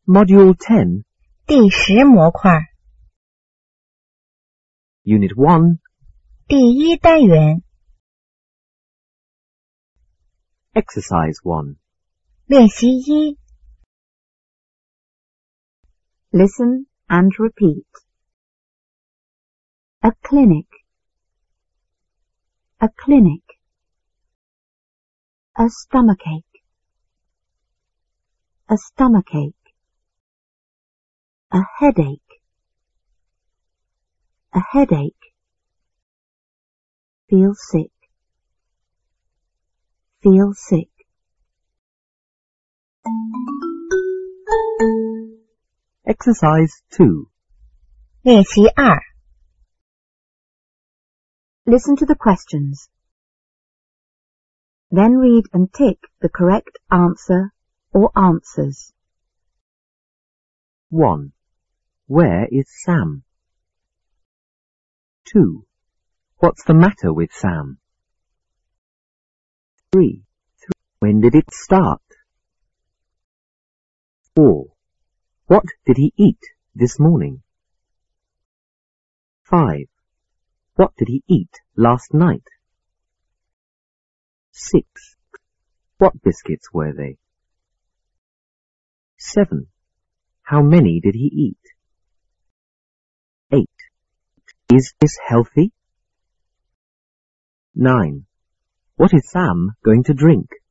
Module 10, 第10模块 Unit 1, 第1单元 Exercise 1. 练习1 Listen and repeat. A clinic. A clinic. A stomachache. A stomachache. A headache. A headache. Feel sick. Feel sick. Exercise 2. 练习2 Listen to the questions. Then read and tick the correct answer or answers. 1. Where is Sam? 2. What's the matter with Sam? 3. When did it start? 4. What did he eat this morning? 5. What did he eat last night? 6. What biscuits were they? 7. How many did he eat? 8. Is this healthy? 9. What is Sam going to drink?